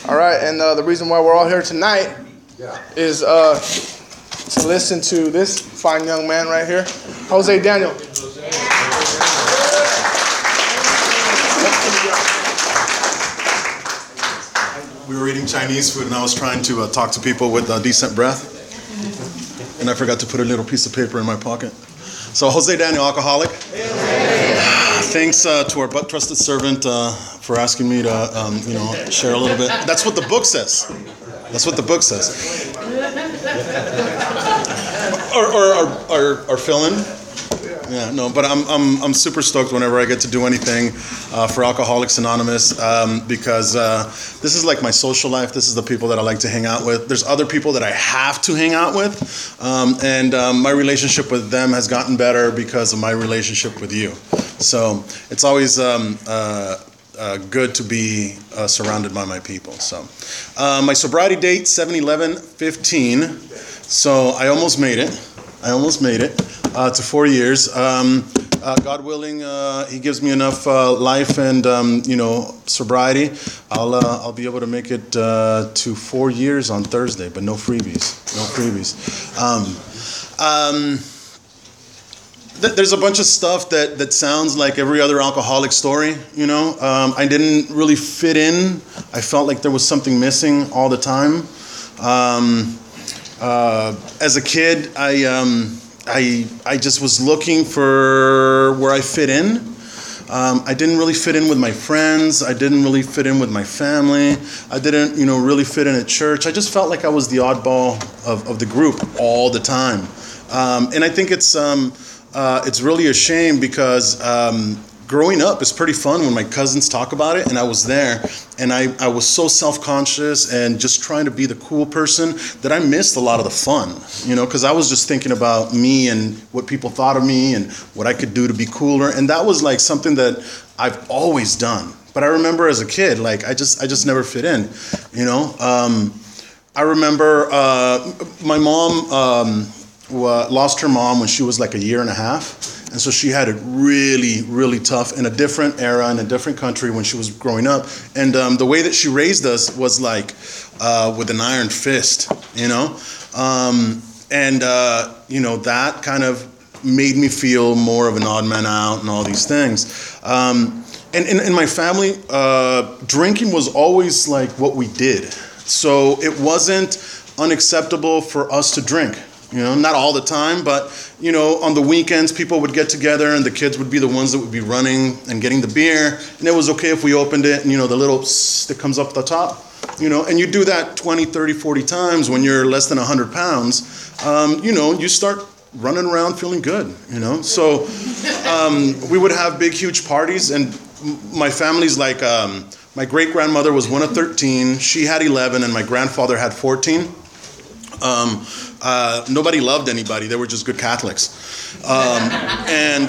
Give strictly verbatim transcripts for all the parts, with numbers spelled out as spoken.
All right, and uh, the reason why we're all here tonight is uh, to listen to this fine young man right here, Jose Daniel. We were eating Chinese food, and I was trying to uh, talk to people with uh, decent breath, and I forgot to put a little piece of paper in my pocket. So, Jose Daniel, alcoholic. Thanks uh, to our but trusted servant uh, for asking me to, um, you know, share a little bit. That's what the book says. That's what the book says. Or, or, or, or, or fill in. Yeah, no, but I'm I'm I'm super stoked whenever I get to do anything uh, for Alcoholics Anonymous um, because uh, this is like my social life. This is the people that I like to hang out with. There's other people that I have to hang out with, um, and um, my relationship with them has gotten better because of my relationship with you. So it's always um, uh, uh, good to be uh, surrounded by my people. So uh, my sobriety date seven eleven fifteen. So I almost made it. I almost made it. Uh, to four years. Um, uh, God willing, uh, He gives me enough uh, life and um, you know sobriety. I'll uh, I'll be able to make it uh, to four years on Thursday, but no freebies, no freebies. Um, um, th- there's a bunch of stuff that that sounds like every other alcoholic story. You know, um, I didn't really fit in. I felt like there was something missing all the time. Um, uh, as a kid, I. Um, I I just was looking for where I fit in. Um, I didn't really fit in with my friends. I didn't really fit in with my family. I didn't, you know, really fit in at church. I just felt like I was the oddball of, of the group all the time. Um, and I think it's um, uh, it's really a shame because um, growing up is pretty fun when my cousins talk about it, and I was there, and I, I was so self-conscious and just trying to be the cool person that I missed a lot of the fun, you know, because I was just thinking about me and what people thought of me and what I could do to be cooler, and that was like something that I've always done. But I remember as a kid, like I just I just never fit in, you know. Um, I remember uh, my mom um, lost her mom when she was like a year and a half. And so she had it really, really tough in a different era, in a different country when she was growing up. And um, the way that she raised us was like uh, with an iron fist, you know? Um, and, uh, you know, that kind of made me feel more of an odd man out and all these things. Um, and in, in my family, uh, drinking was always like what we did. So it wasn't unacceptable for us to drink. You know, not all the time, but, you know, on the weekends, people would get together and the kids would be the ones that would be running and getting the beer. And it was okay if we opened it and, you know, the little psst that comes up the top, you know, and you do that twenty, thirty, forty times when you're less than one hundred pounds, um, you know, you start running around feeling good, you know. So um, we would have big, huge parties, and my family's like, um, my great-grandmother was one of thirteen, she had eleven, and my grandfather had fourteen. Um, uh, nobody loved anybody. They were just good Catholics. Um, and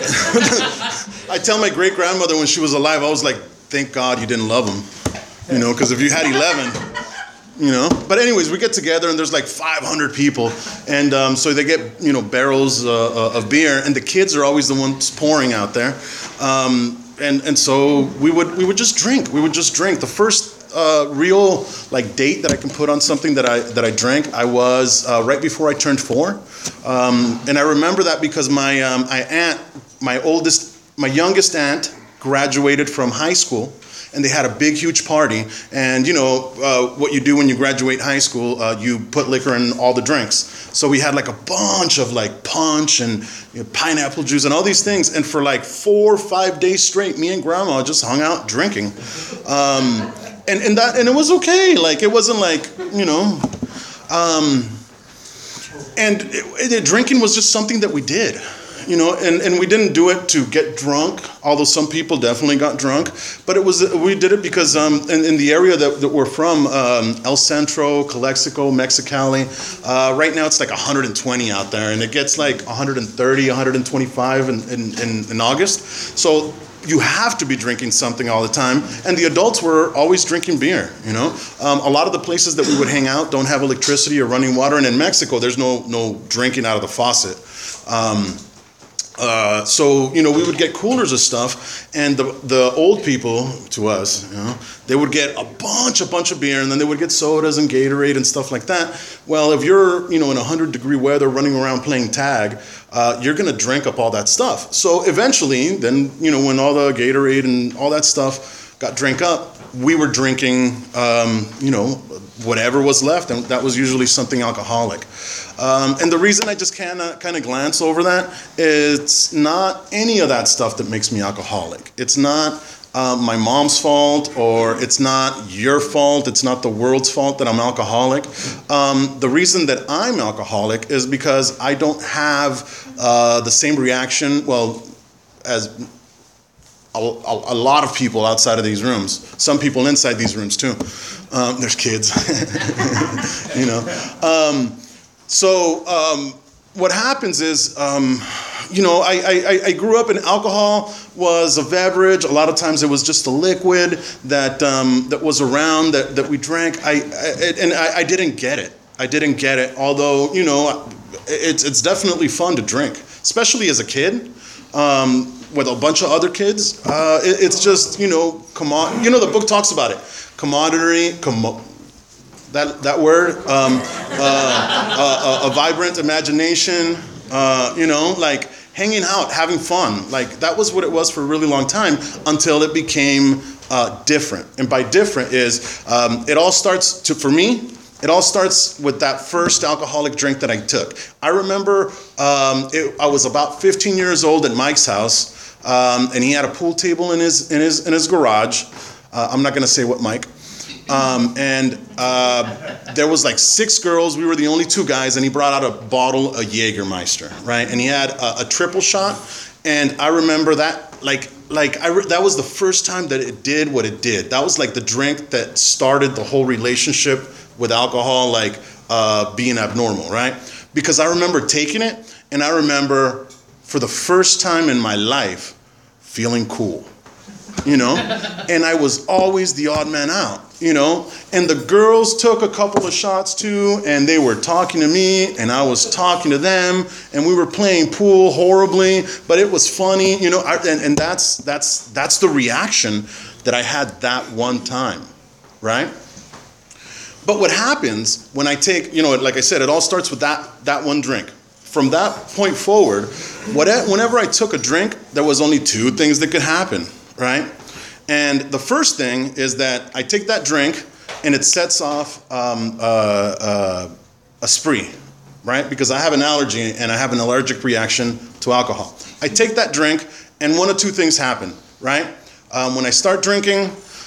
uh, I tell my great grandmother when she was alive, I was like, thank God you didn't love them, you know, because if you had eleven, you know. But anyways, we get together and there's like five hundred people, and um, so they get, you know, barrels uh, of beer, and the kids are always the ones pouring out there. Um, and and so we would we would just drink. We would just drink. The first Uh, real like date that I can put on something that I that I drank, I was uh, right before I turned four, um, and I remember that because my um, my aunt, my oldest, my youngest aunt, graduated from high school, and they had a big huge party. And you know uh, what you do when you graduate high school, uh, you put liquor in all the drinks. So we had like a bunch of like punch and you know, pineapple juice and all these things. And for like four or five days straight, me and Grandma just hung out drinking. Um, And and that and it was okay. Like it wasn't like, you know, um, and it, it, drinking was just something that we did, you know, and, and we didn't do it to get drunk. Although some people definitely got drunk, but it was we did it because um, in, in the area that, that we're from, um, El Centro, Calexico, Mexicali, uh, right now it's like one hundred twenty out there, and it gets like one hundred thirty, one hundred twenty-five in in, in, in August. So you have to be drinking something all the time. And the adults were always drinking beer, you know. Um, a lot of the places that we would hang out don't have electricity or running water. And in Mexico, there's no no drinking out of the faucet. Um, Uh, so, you know, we would get coolers of stuff, and the the old people, to us, you know, they would get a bunch, a bunch of beer, and then they would get sodas and Gatorade and stuff like that. Well, if you're, you know, in one hundred degree weather running around playing tag, uh, you're going to drink up all that stuff. So eventually, then, you know, when all the Gatorade and all that stuff got drank up, we were drinking, um, you know, whatever was left, and that was usually something alcoholic. Um, and the reason I just kind of kind of glance over that, it's not any of that stuff that makes me alcoholic. It's not uh, my mom's fault, or it's not your fault. It's not the world's fault that I'm alcoholic. Um, the reason that I'm alcoholic is because I don't have uh, the same reaction, well, as a, a, a lot of people outside of these rooms. Some people inside these rooms too. Um, there's kids, you know. Um, So um, what happens is, um, you know, I, I, I grew up, and alcohol was a beverage. A lot of times it was just a liquid that um, that was around that, that we drank. I, I and I, I didn't get it. I didn't get it. Although, you know, it's it's definitely fun to drink, especially as a kid. Um, with a bunch of other kids, uh, it, it's just, you know, come on. You know, the book talks about it. Commodity, commo- That that word, um, uh, a, a vibrant imagination, uh, you know, like hanging out, having fun. Like that was what it was for a really long time, until it became uh, different. And by different is, um, it all starts to, for me, it all starts with that first alcoholic drink that I took. I remember um, it, I was about fifteen years old at Mike's house, um, and he had a pool table in his in his in his garage. Uh, I'm not going to say what Mike. Um, and uh, there was like six girls. We were the only two guys, and he brought out a bottle of Jägermeister, right? And he had a, a triple shot, and I remember that, like, like I re- that was the first time that it did what it did. That was like the drink that started the whole relationship with alcohol, like uh, being abnormal, right? Because I remember taking it, and I remember for the first time in my life feeling cool. You know, and I was always the odd man out, you know, and the girls took a couple of shots too, and they were talking to me, and I was talking to them, and we were playing pool horribly, but it was funny, you know, I, and, and that's, that's, that's the reaction that I had that one time, right? But what happens when I take, you know, like I said, it all starts with that, that one drink. From that point forward, whenever I took a drink, there was only two things that could happen. Right? And the first thing is that I take that drink, and it sets off um, uh, uh, a spree, right? Because I have an allergy, and I have an allergic reaction to alcohol. I take that drink, and one of two things happen, right? Um, when I start drinking,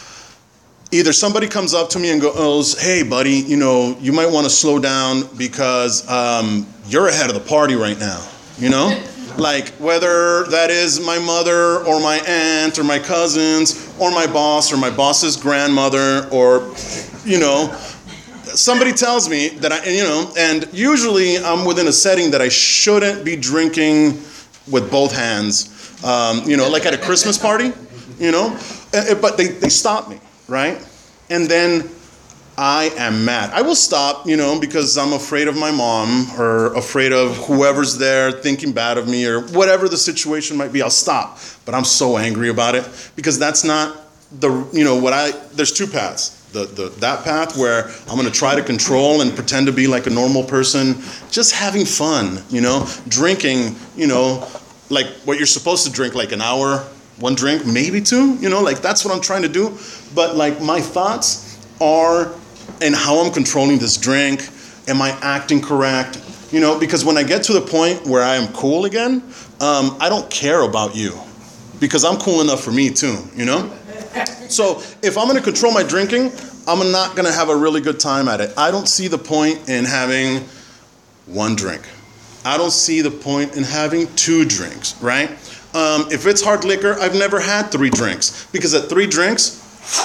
either somebody comes up to me and goes, hey, buddy, you know, you might want to slow down because um, you're ahead of the party right now, you know? Like, whether that is my mother or my aunt or my cousins or my boss or my boss's grandmother, or, you know, somebody tells me that I, you know, and usually I'm within a setting that I shouldn't be drinking with both hands, um, you know, like at a Christmas party, you know, but they, they stop me, right? And then I am mad. I will stop, you know, because I'm afraid of my mom, or afraid of whoever's there thinking bad of me, or whatever the situation might be. I'll stop. But I'm so angry about it, because that's not the, you know, what I, there's two paths. The, the, that path where I'm going to try to control and pretend to be like a normal person, just having fun, you know, drinking, you know, like what you're supposed to drink, like an hour, one drink, maybe two, you know, like that's what I'm trying to do. But like my thoughts are, and how I'm controlling this drink, am I acting correct? You know, because when I get to the point where I am cool again, um, I don't care about you, because I'm cool enough for me too, you know? So if I'm going to control my drinking, I'm not going to have a really good time at it. I don't see the point in having one drink. I don't see the point in having two drinks, right? Um, if it's hard liquor, I've never had three drinks, because at three drinks,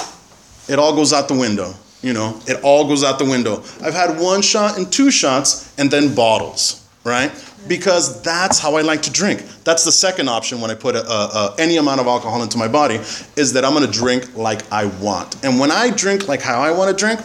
it all goes out the window. You know, it all goes out the window. I've had one shot and two shots and then bottles, right? Because that's how I like to drink. That's the second option when I put a, a, a, any amount of alcohol into my body, is that I'm going to drink like I want. And when I drink like how I want to drink,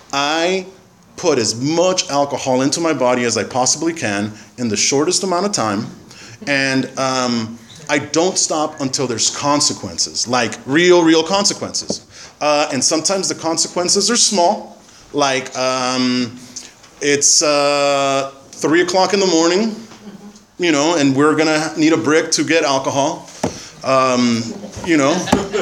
I put as much alcohol into my body as I possibly can in the shortest amount of time. And um, I don't stop until there's consequences, like real, real consequences. Uh, and sometimes the consequences are small, like um, it's uh, three o'clock in the morning, you know, and we're gonna need a brick to get alcohol, um, you know,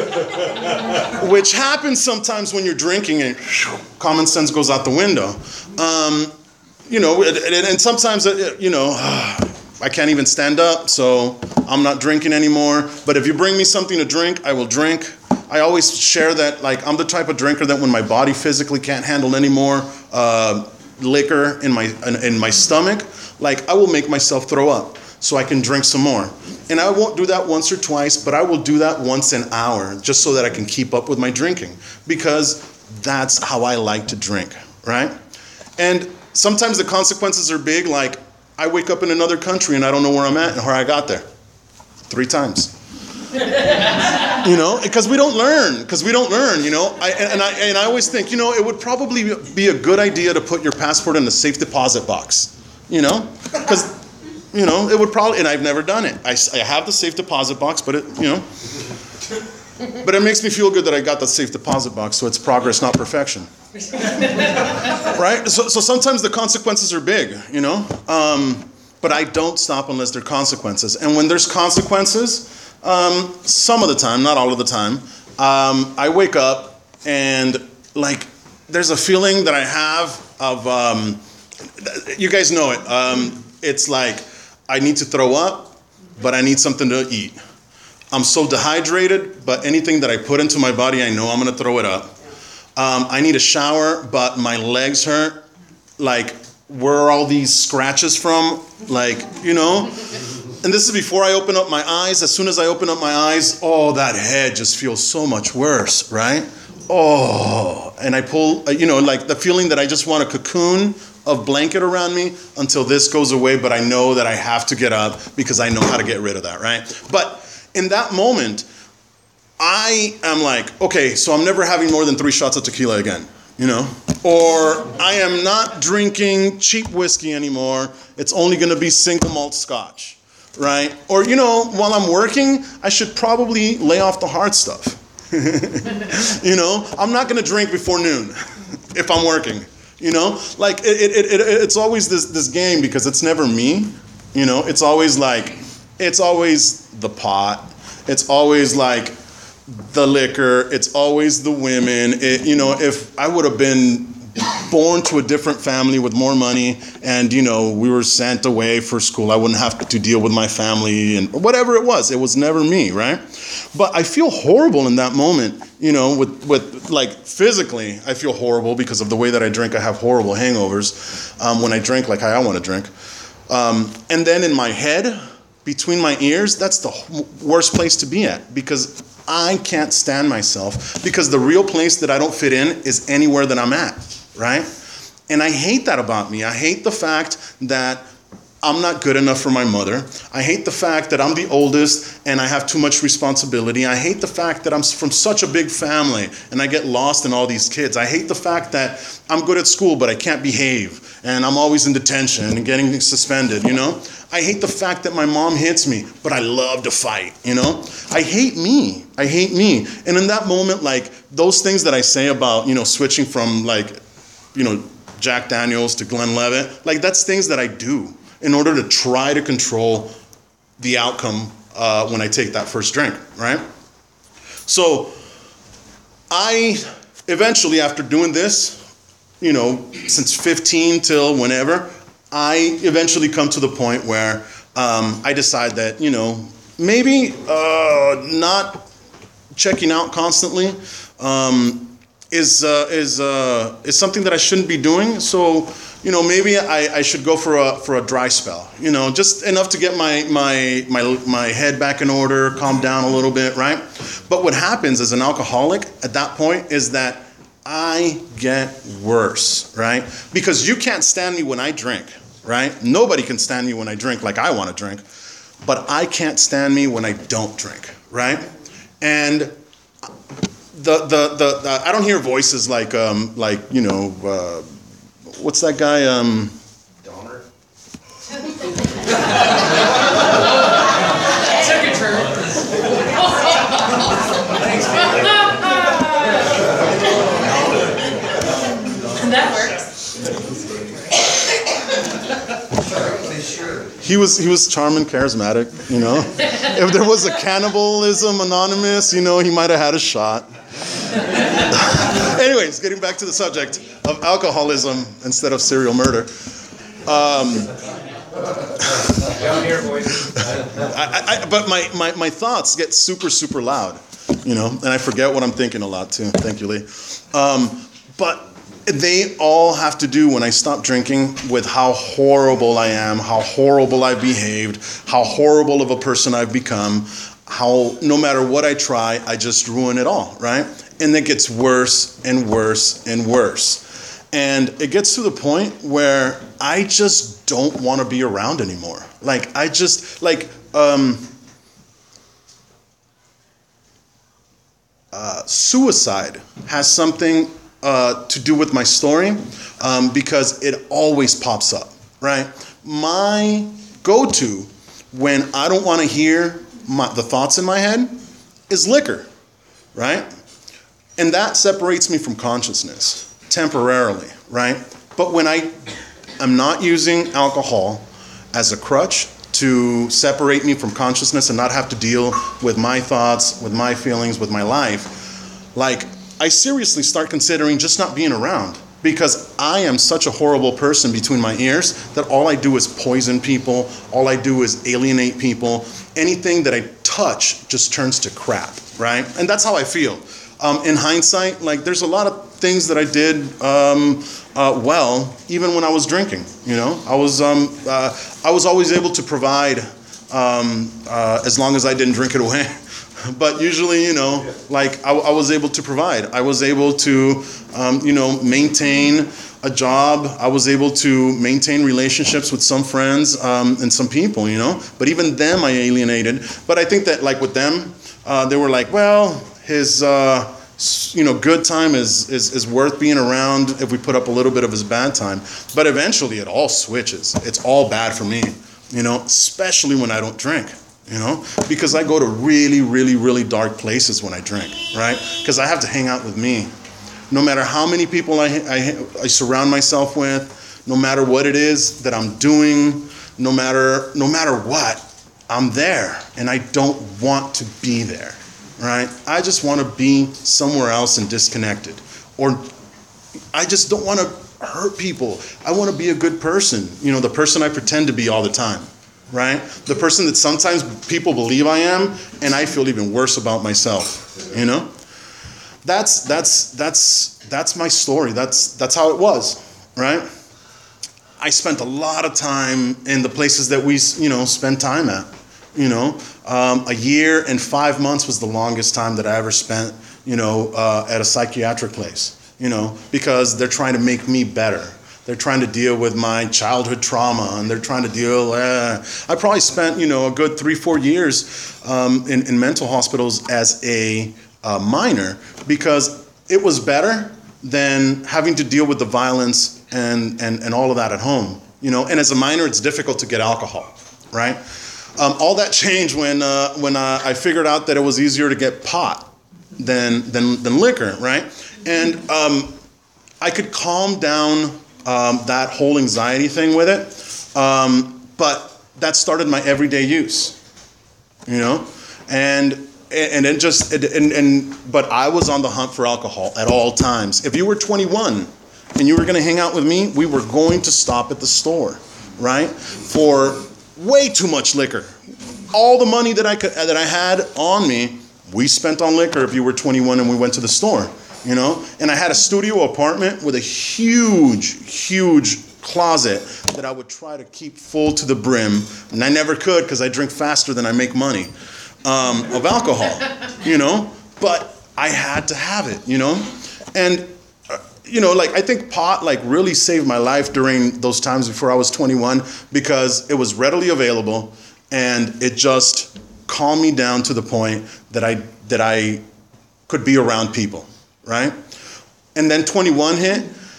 which happens sometimes when you're drinking and common sense goes out the window. Um, you know, and, and sometimes, you know, I can't even stand up, so I'm not drinking anymore. But if you bring me something to drink, I will drink. I always share that, like, I'm the type of drinker that when my body physically can't handle any more uh, liquor in my in, in my stomach, like, I will make myself throw up so I can drink some more. And I won't do that once or twice, but I will do that once an hour just so that I can keep up with my drinking, because that's how I like to drink, right? And sometimes the consequences are big, like I wake up in another country and I don't know where I'm at and how I got there. Three times. You know, because we don't learn, because we don't learn, you know. I, and, I, and I always think, you know, it would probably be a good idea to put your passport in the safe deposit box, you know, because, you know, it would probably, and I've never done it. I, I have the safe deposit box, but it, you know, but it makes me feel good that I got the safe deposit box, so it's progress, not perfection. Right? So, so sometimes the consequences are big, you know, um, but I don't stop unless there are consequences. And when there's consequences, um, some of the time, not all of the time, um, I wake up and, like, there's a feeling that I have of, um, you guys know it. Um, it's like I need to throw up, but I need something to eat. I'm so dehydrated, but anything that I put into my body, I know I'm going to throw it up. Um, I need a shower, but my legs hurt. Like, where are all these scratches from? Like, you know? And this is before I open up my eyes. As soon as I open up my eyes, oh, that head just feels so much worse, right? Oh, and I pull, you know, like the feeling that I just want a cocoon of blanket around me until this goes away, but I know that I have to get up because I know how to get rid of that, right? But in that moment, I am like, okay, so I'm never having more than three shots of tequila again, you know? Or I am not drinking cheap whiskey anymore. It's only going to be single malt scotch, right? Or, you know, while I'm working, I should probably lay off the hard stuff. You know, I'm not going to drink before noon if I'm working, you know? Like, it, it, it, it's always this, this game because it's never me, you know? It's always like, it's always the pot. It's always like the liquor. It's always the women. It, you know, if I would have been born to a different family with more money and, you know, we were sent away for school, I wouldn't have to deal with my family and whatever it was. It was never me, right? But I feel horrible in that moment, you know, with, with like physically, I feel horrible because of the way that I drink. I have horrible hangovers um, when I drink like I want to drink. Um, and then in my head, between my ears, that's the worst place to be at because I can't stand myself because the real place that I don't fit in is anywhere that I'm at, right? And I hate that about me. I hate the fact that I'm not good enough for my mother. I hate the fact that I'm the oldest and I have too much responsibility. I hate the fact that I'm from such a big family and I get lost in all these kids. I hate the fact that I'm good at school but I can't behave and I'm always in detention and getting suspended, you know? I hate the fact that my mom hits me, but I love to fight, you know? I hate me. I hate me. And in that moment, like, those things that I say about, you know, switching from, like, you know, Jack Daniels to Glenlivet, like, that's things that I do in order to try to control the outcome uh, when I take that first drink, right? So I eventually, after doing this, you know, since fifteen till whenever, I eventually come to the point where um, I decide that, you know, maybe uh, not checking out constantly um, is uh, is uh, is something that I shouldn't be doing. So, you know, maybe I, I should go for a for a dry spell. You know, just enough to get my my my my head back in order, calm down a little bit, right? But what happens as an alcoholic at that point is that I get worse, right? Because you can't stand me when I drink. Right? Nobody can stand me when I drink like I want to drink, but I can't stand me when I don't drink, right? And the the the, the I don't hear voices like um like you know uh, what's that guy um. Donner. he was he was charming, charismatic, you know. If there was a Cannibalism Anonymous, you know, he might have had a shot. Anyways, getting back to the subject of alcoholism instead of serial murder. Um, I, I, but my, my, my thoughts get super, super loud, you know, and I forget what I'm thinking a lot too, thank you, Lee. Um, but they all have to do when I stop drinking with how horrible I am, how horrible I've behaved, how horrible of a person I've become, how no matter what I try, I just ruin it all, right? And it gets worse and worse and worse. And it gets to the point where I just don't want to be around anymore. Like, I just, like, um, uh, suicide has something uh, to do with my story um, because it always pops up, right? My go-to when I don't want to hear my, the thoughts in my head is liquor, right? And that separates me from consciousness. Temporarily, right? But when I am not using alcohol as a crutch to separate me from consciousness and not have to deal with my thoughts, with my feelings, with my life, like I seriously start considering just not being around because I am such a horrible person between my ears that all I do is poison people, all I do is alienate people. Anything that I touch just turns to crap, right? And that's how I feel. Um, in hindsight, like there's a lot of things that I did um, uh, well, even when I was drinking. You know, I was um, uh, I was always able to provide um, uh, as long as I didn't drink it away. But usually, you know, like I, I was able to provide. I was able to, um, you know, maintain a job. I was able to maintain relationships with some friends um, and some people. You know, but even them I alienated. But I think that like with them, uh, they were like, well. His, uh, you know, good time is, is is worth being around if we put up a little bit of his bad time. But eventually it all switches. It's all bad for me, you know, especially when I don't drink, you know, because I go to really, really, really dark places when I drink, right? Because I have to hang out with me. No matter how many people I, I, I surround myself with, no matter what it is that I'm doing, no matter no matter what, I'm there and I don't want to be there. Right? I just want to be somewhere else and disconnected. Or I just don't want to hurt people. I want to be a good person. You know, the person I pretend to be all the time. Right? The person that sometimes people believe I am and I feel even worse about myself. You know? That's that's that's that's my story. That's that's how it was. Right? I spent a lot of time in the places that we, you know, spend time at. You know, um, a year and five months was the longest time that I ever spent, you know, uh, at a psychiatric place, you know, because they're trying to make me better. They're trying to deal with my childhood trauma and they're trying to deal, uh, I probably spent, you know, a good three, four years um, in, in mental hospitals as a uh, minor because it was better than having to deal with the violence and, and, and all of that at home, you know, and as a minor, it's difficult to get alcohol, right? Um, all that changed when uh, when uh, I figured out that it was easier to get pot than than, than liquor, right? And um, I could calm down um, that whole anxiety thing with it, um, but that started my everyday use, you know, and and it just and, and but I was on the hunt for alcohol at all times. If you were twenty-one and you were going to hang out with me, we were going to stop at the store, right? For way too much liquor. All the money that I could that I had on me, we spent on liquor if you were twenty-one and we went to the store, you know? And I had a studio apartment with a huge, huge closet that I would try to keep full to the brim. And I never could because I drink faster than I make money um, of alcohol, you know? But I had to have it, you know? And you know, like I think pot like really saved my life during those times before I was twenty-one because it was readily available and it just calmed me down to the point that I that I could be around people, right? And then twenty-one hit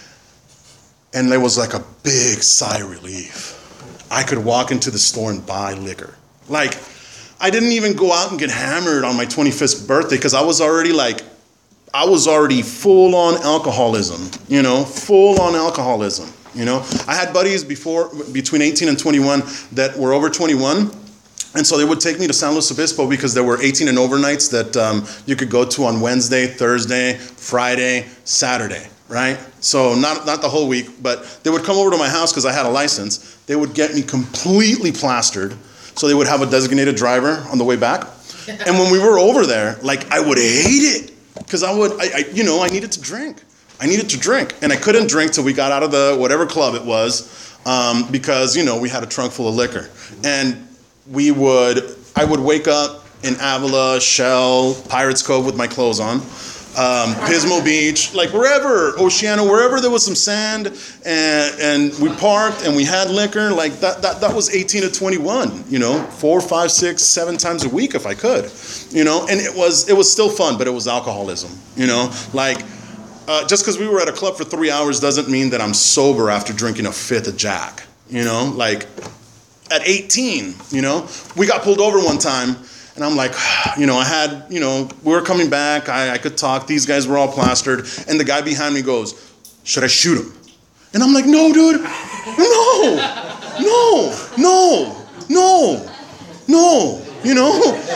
and there was like a big sigh of relief. I could walk into the store and buy liquor. Like I didn't even go out and get hammered on my twenty-fifth birthday because I was already like I was already full on alcoholism, you know, full on alcoholism, You know, I had buddies before between eighteen and twenty-one that were over twenty-one. And so they would take me to San Luis Obispo because there were eighteen and over nights that um, you could go to on Wednesday, Thursday, Friday, Saturday, right? So not not the whole week, but they would come over to my house because I had a license. They would get me completely plastered. So they would have a designated driver on the way back. And when we were over there, like I would hate it because I would, I, I, you know, I needed to drink. I needed to drink. And I couldn't drink till we got out of the whatever club it was um, because, you know, we had a trunk full of liquor. And we would, I would wake up in Avila, Shell, Pirates Cove with my clothes on, um, Pismo Beach, like wherever, Oceana, wherever there was some sand, and, and we parked and we had liquor, like that, that, that was eighteen to twenty-one, you know, four, five, six, seven times a week if I could, you know, and it was, it was still fun, but it was alcoholism, you know, like uh, just because we were at a club for three hours doesn't mean that I'm sober after drinking a fifth of Jack, you know, like, at eighteen, you know, we got pulled over one time and I'm like, you know, I had, you know, we were coming back. I, I could talk. These guys were all plastered. And the guy behind me goes, should I shoot him? And I'm like, no, dude, no, no, no, no, no, you know,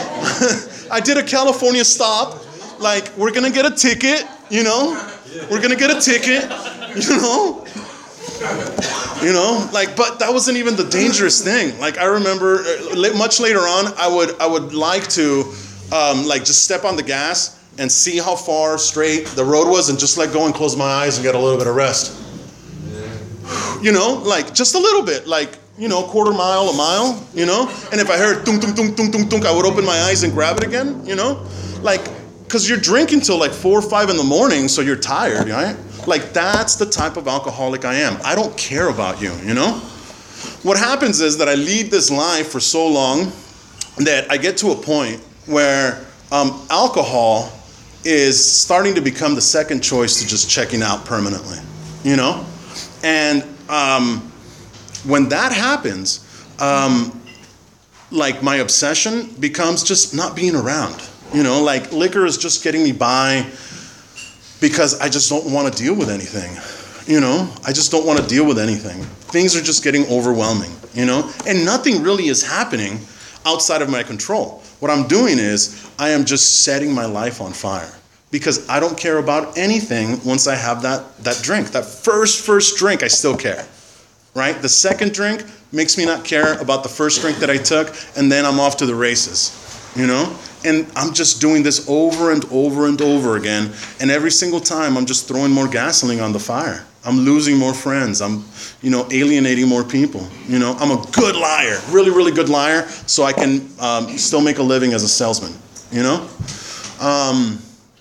I did a California stop. Like, we're going to get a ticket, you know, we're going to get a ticket, you know. You know, like, but that wasn't even the dangerous thing. Like, I remember uh, much later on, I would, I would like to, um, like, just step on the gas and see how far straight the road was, and just let go and close my eyes and get a little bit of rest. You know, like, just a little bit, like, you know, quarter mile, a mile, you know. And if I heard tunk, tunk, tunk, tunk, tunk, tunk, I would open my eyes and grab it again, you know, like, because you're drinking till like four or five in the morning, so you're tired, right? Like, that's the type of alcoholic I am. I don't care about you, you know? What happens is that I lead this life for so long that I get to a point where um, alcohol is starting to become the second choice to just checking out permanently, you know? And um, when that happens, um, like, my obsession becomes just not being around, you know? Like, liquor is just getting me by because I just don't want to deal with anything, you know? I just don't want to deal with anything. Things are just getting overwhelming, you know? And nothing really is happening outside of my control. What I'm doing is I am just setting my life on fire because I don't care about anything once I have that, that drink. That first, first drink, I still care, right? The second drink makes me not care about the first drink that I took, and then I'm off to the races, you know? And I'm just doing this over and over and over again. And every single time, I'm just throwing more gasoline on the fire. I'm losing more friends. I'm, you know, alienating more people. You know, I'm a good liar, really, really good liar, so I can um, still make a living as a salesman, you know? Um,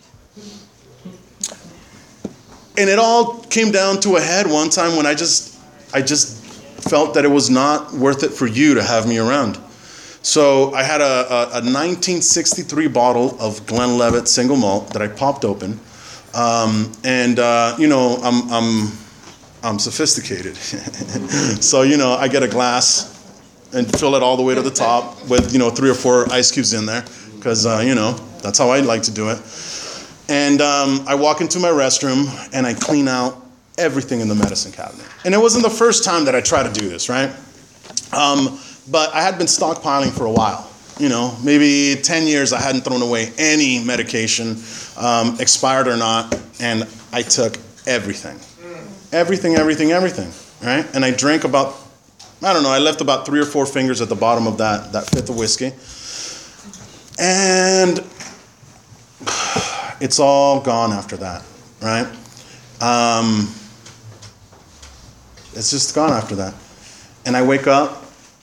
and it all came down to a head one time when I just, I just felt that it was not worth it for you to have me around. So I had a, a, a nineteen sixty-three bottle of Glenlivet single malt that I popped open, um, and uh, you know I'm I'm I'm sophisticated, so you know I get a glass and fill it all the way to the top with you know three or four ice cubes in there because uh, you know that's how I like to do it. And um, I walk into my restroom and I clean out everything in the medicine cabinet. And it wasn't the first time that I tried to do this, right? Um, But I had been stockpiling for a while, you know, maybe ten years I hadn't thrown away any medication, um, expired or not, and I took everything. Everything, everything, everything, right? And I drank about, I don't know, I left about three or four fingers at the bottom of that, that fifth of whiskey. And it's all gone after that, right? Um, it's just gone after that. And I wake up,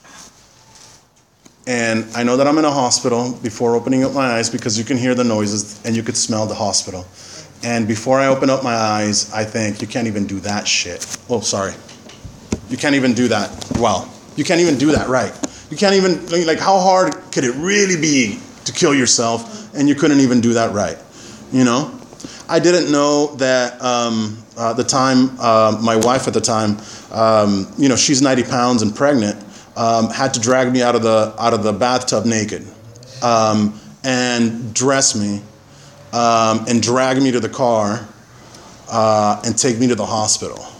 and I know that I'm in a hospital before opening up my eyes because you can hear the noises and you could smell the hospital. And before I open up my eyes, I think, you can't even do that shit. Oh, sorry. You can't even do that well. You can't even do that right. You can't even, like, how hard could it really be to kill yourself and you couldn't even do that right? You know? I didn't know that um, uh, the time, uh, my wife at the time, um, you know, she's ninety pounds and pregnant. Um, had to drag me out of the out of the bathtub naked, um, and dress me, um, and drag me to the car, uh, and take me to the hospital.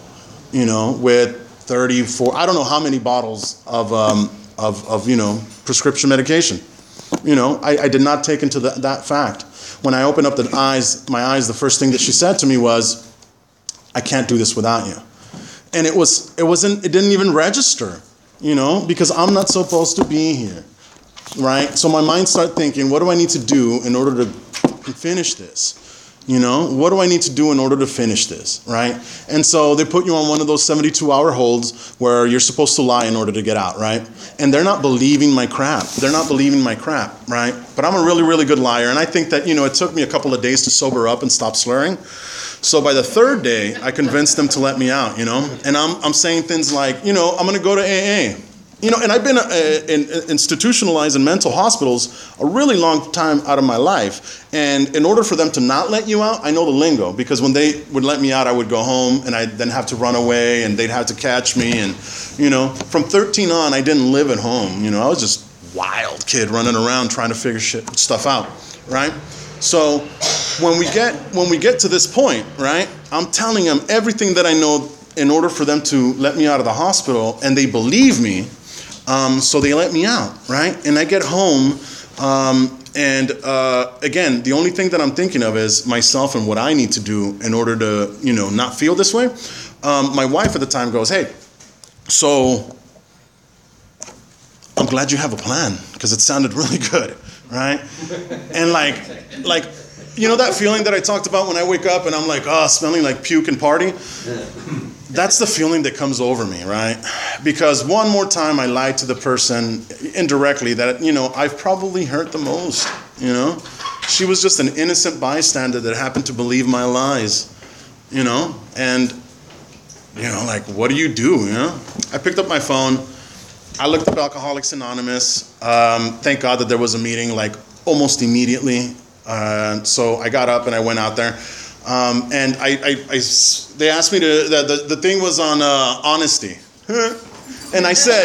you know, with thirty-four, I don't know how many bottles of, um, of, of you know, prescription medication. You know, I, I did not take into the, that fact. When I opened up the eyes, my eyes, the first thing that she said to me was, I can't do this without you. And it was, it wasn't, it didn't even register, you know, because I'm not supposed to be here, right? So my mind started thinking, what do I need to do in order to finish this? You know, what do I need to do in order to finish this, right? And so they put you on one of those seventy-two hour holds where you're supposed to lie in order to get out, right? And they're not believing my crap. They're not believing my crap, right? But I'm a really, really good liar. And I think that, you know, it took me a couple of days to sober up and stop slurring. So by the third day, I convinced them to let me out, you know? And I'm, I'm saying things like, you know, I'm going to go to A A. You know, and I've been uh, in, institutionalized in mental hospitals a really long time out of my life. And in order for them to not let you out, I know the lingo. Because when they would let me out, I would go home and I'd then have to run away and they'd have to catch me. And, you know, from thirteen on, I didn't live at home. You know, I was just a wild kid running around trying to figure shit, stuff out, right? So when we get when we get to this point, right, I'm telling them everything that I know in order for them to let me out of the hospital, and they believe me. Um, so they let me out, right? And I get home, um, and uh, again, the only thing that I'm thinking of is myself and what I need to do in order to, you know, not feel this way. Um, my wife at the time goes, hey, so I'm glad you have a plan, because it sounded really good, right? And like, like, you know that feeling that I talked about when I wake up and I'm like, oh, smelling like puke and party? That's the feeling that comes over me, right? Because one more time I lied to the person indirectly that, you know, I've probably hurt the most, you know? She was just an innocent bystander that happened to believe my lies, you know? And, you know, like, what do you do, you know? I picked up my phone. I looked up Alcoholics Anonymous. Um, thank God that there was a meeting, like, almost immediately. Uh, so I got up and I went out there. Um, and I, I, I, they asked me to, the, the, the thing was on uh, honesty. And I said,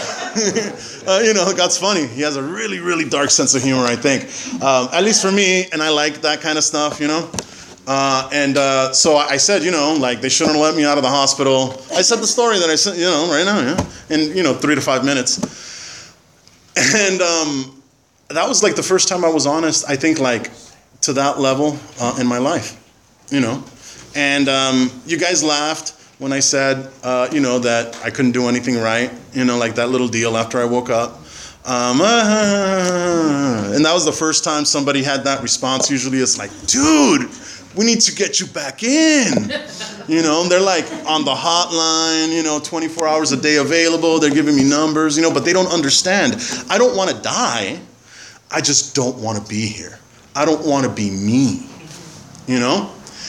uh, you know, God's funny. He has a really, really dark sense of humor, I think. Um, at least for me, and I like that kind of stuff, you know. Uh, and uh, so I said, you know, like, they shouldn't have let me out of the hospital. I said the story that I said, you know, right now, yeah, in, you know, three to five minutes. And um, that was like the first time I was honest, I think, like, to that level uh, in my life. You know, and um, you guys laughed when I said, uh, you know, that I couldn't do anything right, you know, like that little deal after I woke up. Um, uh, and that was the first time somebody had that response. Usually it's like, dude, we need to get you back in. You know, they're like on the hotline, you know, twenty-four hours a day available. They're giving me numbers, you know, but they don't understand. I don't want to die. I just don't want to be here. I don't want to be me, you know?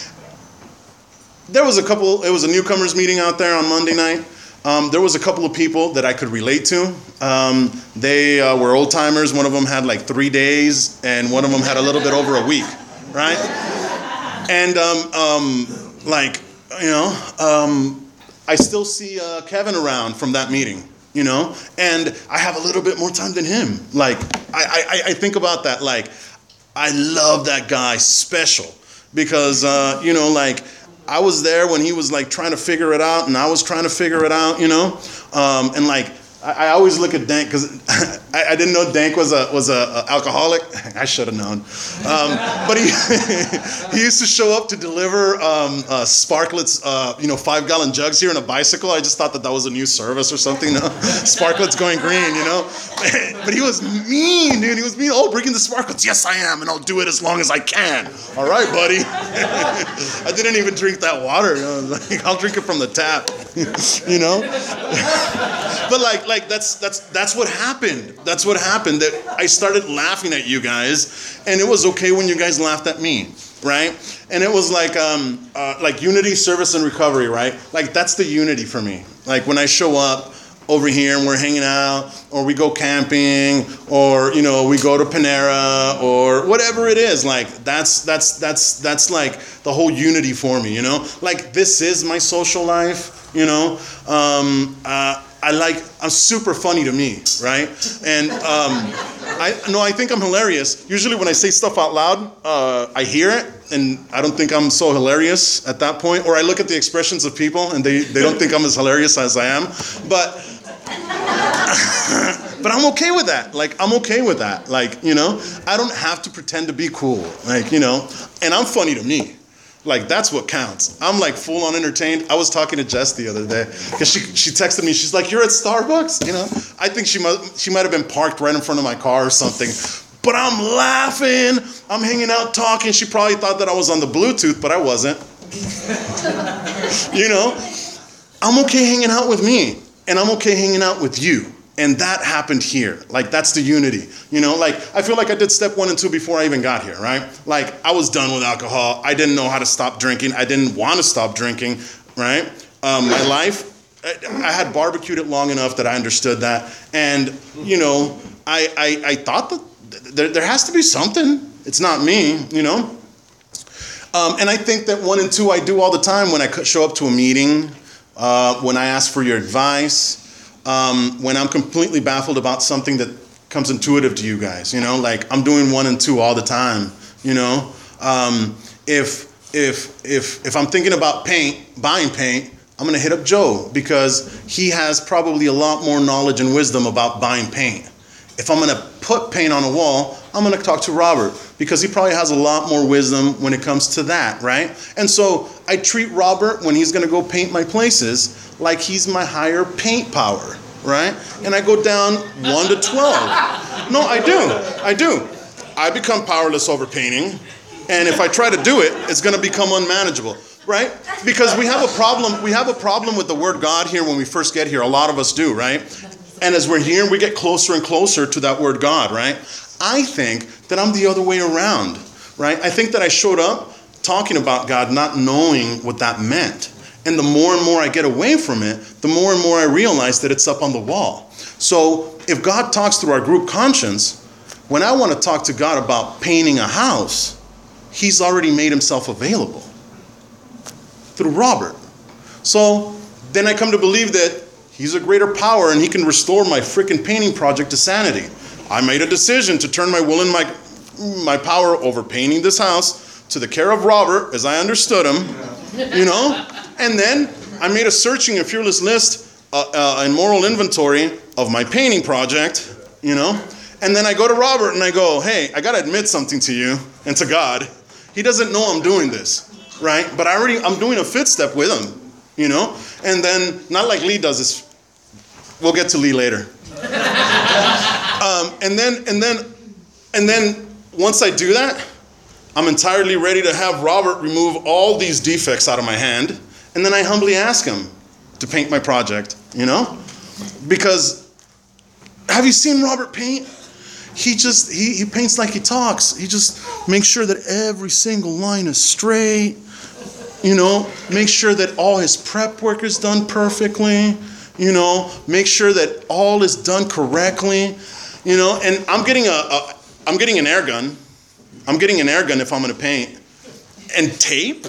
There was a couple, it was a newcomers meeting out there on Monday night. Um, there was a couple of people that I could relate to. Um, they uh, were old timers. One of them had like three days and one of them had a little bit over a week, right? And um, um, like, you know, um, I still see uh, Kevin around from that meeting, you know, and I have a little bit more time than him. Like, I, I, I think about that. Like, I love that guy special because, uh, you know, like, I was there when he was like trying to figure it out, and I was trying to figure it out, you know. Um, and like I, I always look at Dank because I, I didn't know Dank was a was a, a alcoholic. I should have known. Um, but he he used to show up to deliver um, uh, Sparklets, uh, you know, five gallon jugs here on a bicycle. I just thought that that was a new service or something. No? Sparklets going green, you know. But he was mean, dude. He was mean. Oh, bringing the Sparklets. Yes, I am, and I'll do it as long as I can. All right, buddy. I didn't even drink that water. You know? Like, I'll drink it from the tap. You know. But like, like that's that's that's what happened. That's what happened. That I started laughing at you guys, and it was okay when you guys laughed at me, right? And it was like um uh, like unity, service, and recovery, right? Like that's the unity for me. Like when I show up over here and we're hanging out, or we go camping, or you know we go to Panera, or whatever it is. Like that's that's that's that's like the whole unity for me. You know, like this is my social life. You know, um, uh, I like, I'm super funny to me, right? And um, I no, I think I'm hilarious. Usually when I say stuff out loud, uh, I hear it, and I don't think I'm so hilarious at that point, or I look at the expressions of people and they, they don't think I'm as hilarious as I am, but but I'm okay with that. Like, I'm okay with that. Like, you know, I don't have to pretend to be cool. Like, you know, and I'm funny to me. Like, that's what counts. I'm like full on entertained. I was talking to Jess the other day because she she texted me. She's like, "You're at Starbucks?" You know, I think she must she might have been parked right in front of my car or something. But I'm laughing. I'm hanging out talking. She probably thought that I was on the Bluetooth, but I wasn't. You know, I'm okay hanging out with me, and I'm okay hanging out with you. And that happened here. Like, that's the unity. You know, like, I feel like I did step one and two before I even got here, right? Like, I was done with alcohol. I didn't know how to stop drinking. I didn't want to stop drinking, right? Um, my life, I, I had barbecued it long enough that I understood that. And, you know, I, I, I thought that there, there has to be something. It's not me, you know? Um, and I think that one and two I do all the time when I show up to a meeting, uh, when I ask for your advice, Um, when I'm completely baffled about something that comes intuitive to you guys, you know, like I'm doing one and two all the time, you know. Um, if if if if I'm thinking about paint, buying paint, I'm gonna hit up Joe because he has probably a lot more knowledge and wisdom about buying paint. If I'm gonna put paint on a wall, I'm gonna talk to Robert because he probably has a lot more wisdom when it comes to that, right? And so I treat Robert when he's gonna go paint my places like he's my higher paint power, right? And I go down one to twelve. No, I do, I do. I become powerless over painting, and if I try to do it, it's gonna become unmanageable, right? Because we have a problem, we have a problem with the word God here when we first get here. A lot of us do, right? And as we're here, we get closer and closer to that word God, right? I think that I'm the other way around, right? I think that I showed up talking about God not knowing what that meant. And the more and more I get away from it, the more and more I realize that it's up on the wall. So if God talks through our group conscience, when I want to talk to God about painting a house, he's already made himself available through Robert. So then I come to believe that he's a greater power and he can restore my freaking painting project to sanity. I made a decision to turn my will and my, my power over painting this house to the care of Robert as I understood him, you know? And then I made a searching and fearless list uh, uh, and moral inventory of my painting project, you know? And then I go to Robert and I go, hey, I gotta admit something to you and to God. He doesn't know I'm doing this, right? But I already, I'm doing a fit step with him, you know? And then, not like Lee does this. We'll get to Lee later. um, and then, and then, and then once I do that, I'm entirely ready to have Robert remove all these defects out of my hand. And then I humbly ask him to paint my project, you know? Because, have you seen Robert paint? He just, he, he paints like he talks. He just makes sure that every single line is straight, you know? Make sure that all his prep work is done perfectly, you know? Make sure that all is done correctly, you know? And I'm getting a, a I'm getting an air gun. I'm getting an air gun if I'm gonna paint. And tape?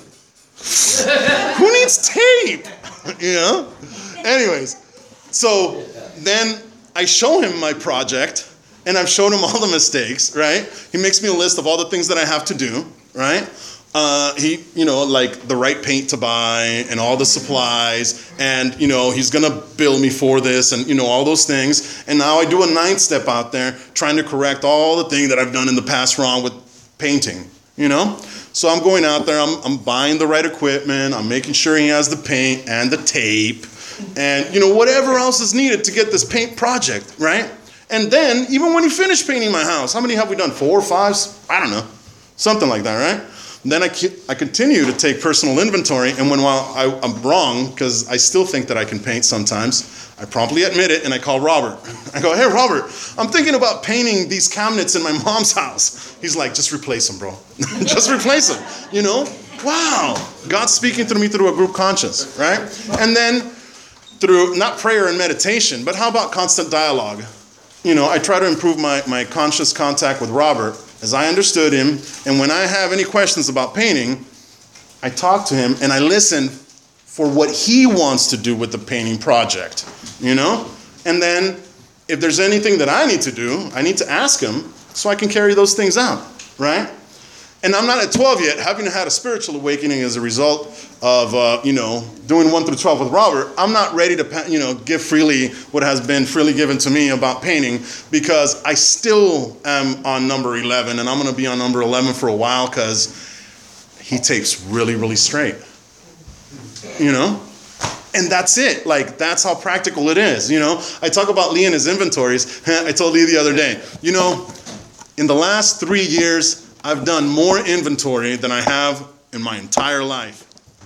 Who needs tape? You know? Anyways, so then I show him my project and I've shown him all the mistakes, right? He makes me a list of all the things that I have to do, right? Uh, he, you know, like the right paint to buy and all the supplies and, you know, he's gonna bill me for this and, you know, all those things. And now I do a ninth step out there trying to correct all the things that I've done in the past wrong with painting, you know? So I'm going out there, I'm, I'm buying the right equipment, I'm making sure he has the paint and the tape and, you know, whatever else is needed to get this paint project, right? And then, even when he finished painting my house, how many have we done? Four or five? I don't know. Something like that, right? And then I, I continue to take personal inventory, and when while I, I'm wrong, because I still think that I can paint sometimes, I promptly admit it, and I call Robert. I go, hey, Robert, I'm thinking about painting these cabinets in my mom's house. He's like, just replace them, bro. Just replace them, you know? Wow. God's speaking through me through a group conscience, right? And then through, not prayer and meditation, but how about constant dialogue? You know, I try to improve my, my conscious contact with Robert as I understood him. And when I have any questions about painting, I talk to him and I listen for what he wants to do with the painting project, you know? And then if there's anything that I need to do, I need to ask him so I can carry those things out, right? And I'm not at twelve yet, having had a spiritual awakening as a result of, uh, you know, doing one through twelve with Robert. I'm not ready to, you know, give freely what has been freely given to me about painting, because I still am on number eleven, and I'm going to be on number eleven for a while, because he tapes really, really straight, you know? And that's it. Like, that's how practical it is, you know? I talk about Lee and his inventories. I told Lee the other day, you know, in the last three years, I've done more inventory than I have in my entire life.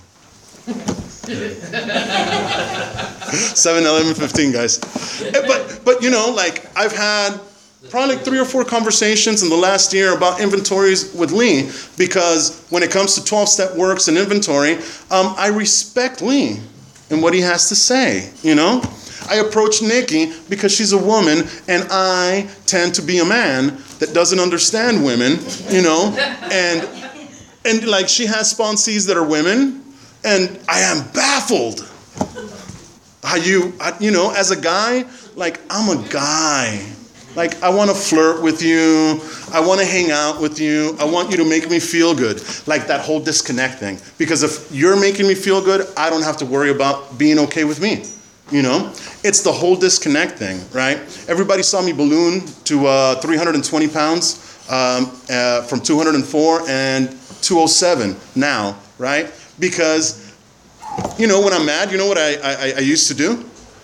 seven, eleven, fifteen, guys. But, but, you know, like, I've had probably like three or four conversations in the last year about inventories with Lee, because when it comes to twelve-step works and inventory, um, I respect Lee and what he has to say, you know? I approach Nikki because she's a woman, and I tend to be a man that doesn't understand women, you know? And, and like, she has sponsees that are women, and I am baffled how you, you know, as a guy, like, I'm a guy. Like, I want to flirt with you. I want to hang out with you. I want you to make me feel good. Like that whole disconnect thing. Because if you're making me feel good, I don't have to worry about being okay with me. You know? It's the whole disconnect thing, right? Everybody saw me balloon to uh, three hundred twenty pounds um, uh, from two hundred four and two oh seven now, right? Because, you know, when I'm mad, you know what I, I, I used to do?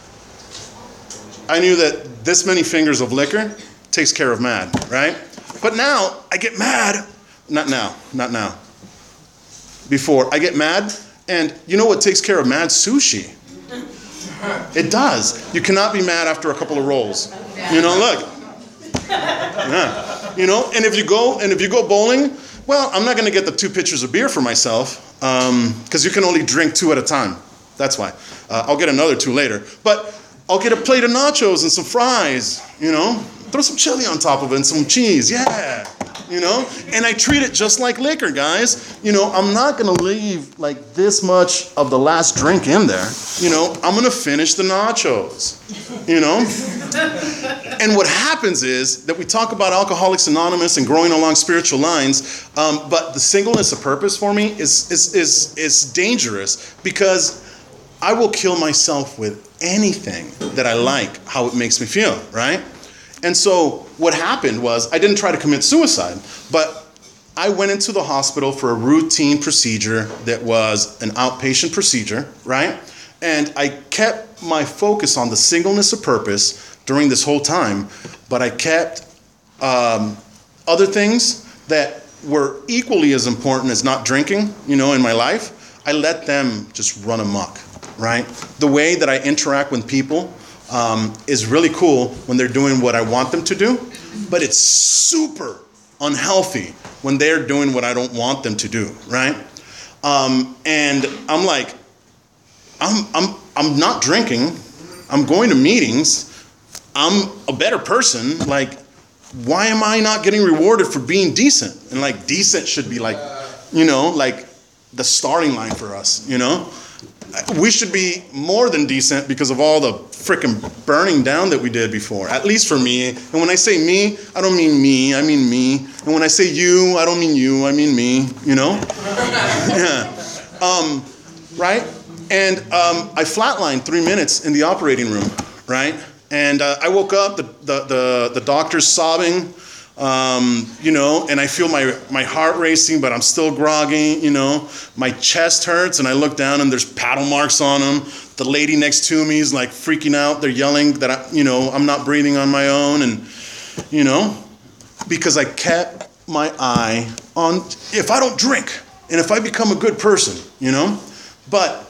I knew that this many fingers of liquor takes care of mad, right? But now I get mad. Not now, not now. Before, I get mad, and you know what takes care of mad? Sushi. It does. You cannot be mad after a couple of rolls. You know, look. Yeah. You know, and if you go and if you go bowling, well, I'm not going to get the two pitchers of beer for myself, um, because you can only drink two at a time. That's why. Uh, I'll get another two later. But I'll get a plate of nachos and some fries, you know. Throw some chili on top of it and some cheese, yeah. You know, and I treat it just like liquor, guys. You know, I'm not going to leave like this much of the last drink in there. You know, I'm going to finish the nachos, you know. And what happens is that we talk about Alcoholics Anonymous and growing along spiritual lines, um, but the singleness of purpose for me is, is, is, is dangerous, because I will kill myself with anything that I like, how it makes me feel, right? And so what happened was, I didn't try to commit suicide, but I went into the hospital for a routine procedure that was an outpatient procedure, right? And I kept my focus on the singleness of purpose during this whole time, but I kept um, other things that were equally as important as not drinking, you know, in my life. I let them just run amok, right? The way that I interact with people um, is really cool when they're doing what I want them to do, but it's super unhealthy when they're doing what I don't want them to do, right? Um, and I'm like, I'm I'm I'm not drinking. I'm going to meetings. I'm a better person. Like, why am I not getting rewarded for being decent? And like, decent should be like, you know, like the starting line for us, you know? We should be more than decent because of all the freaking burning down that we did before, at least for me. And when I say me, I don't mean me, I mean me. And when I say you, I don't mean you, I mean me, you know? Yeah. Um, right? And um, I flatlined three minutes in the operating room, right? And uh, I woke up, the, the, the, the doctor's sobbing, um, you know, and I feel my, my heart racing, but I'm still groggy, you know. My chest hurts, and I look down, and there's paddle marks on them. The lady next to me is like freaking out. They're yelling that, I, you know, I'm not breathing on my own, and, you know, because I kept my eye on, if I don't drink, and if I become a good person, you know. But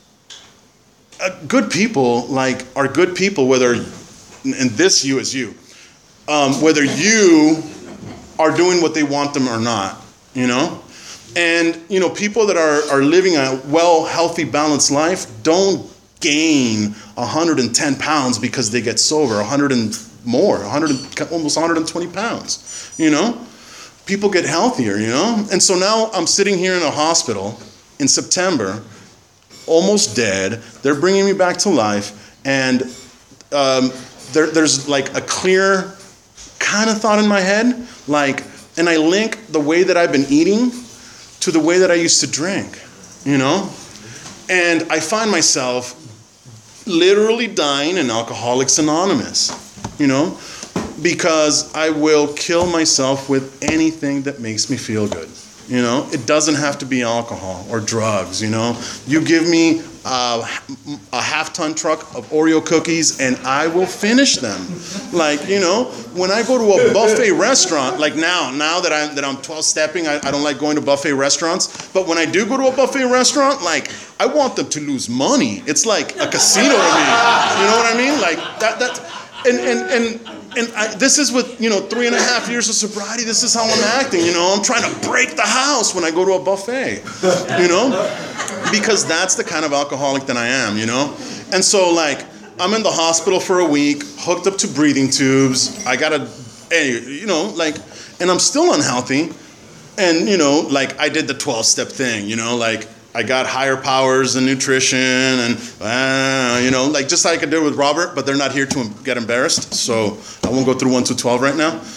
uh, good people, like, are good people, whether, and this you is you, um, whether you are doing what they want them or not, you know? And, you know, people that are, are living a well, healthy, balanced life don't gain one hundred ten pounds because they get sober, one hundred and more, one hundred, almost one hundred twenty pounds, you know? People get healthier, you know? And so now I'm sitting here in a hospital in September, almost dead. They're bringing me back to life, and um, there, there's like a clear kind of thought in my head, like, and I link the way that I've been eating to the way that I used to drink, you know? And I find myself literally dying in Alcoholics Anonymous, you know? Because I will kill myself with anything that makes me feel good. You know, it doesn't have to be alcohol or drugs, you know. You give me uh, a half-ton truck of Oreo cookies and I will finish them. Like, you know, when I go to a buffet restaurant, like now, now that I'm, that I'm twelve-stepping, I, I don't like going to buffet restaurants. But when I do go to a buffet restaurant, like, I want them to lose money. It's like a casino to me. You know what I mean? Like, that, that, and, and, and, And I, this is with, you know, three and a half years of sobriety. This is how I'm acting, you know. I'm trying to break the house when I go to a buffet, you know. Because that's the kind of alcoholic that I am, you know. And so, like, I'm in the hospital for a week, hooked up to breathing tubes. I got to, you know, like, and I'm still unhealthy. And, you know, like, I did the twelve-step thing, you know, like, I got higher powers and nutrition and, uh, you know, like just like I did with Robert, but they're not here to get embarrassed. So I won't go through one to twelve right now.